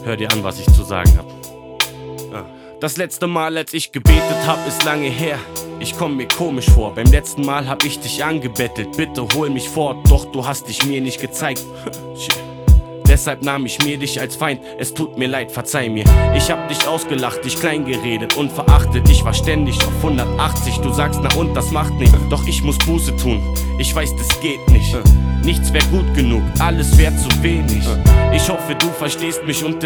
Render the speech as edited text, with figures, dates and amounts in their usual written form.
Hör dir an, was ich zu sagen hab. Das letzte Mal, als ich gebetet hab, ist lange her. Ich komm mir komisch vor, beim letzten Mal hab ich dich angebettelt. Bitte hol mich fort, doch du hast dich mir nicht gezeigt. Deshalb nahm ich mir dich als Feind, es tut mir leid, verzeih mir. Ich hab dich ausgelacht, dich klein geredet und verachtet. Ich war ständig auf 180, du sagst na und das macht nicht. Doch ich muss Buße tun, ich weiß das geht nicht. Nichts wär gut genug, alles wär zu wenig. Ich hoffe du verstehst mich und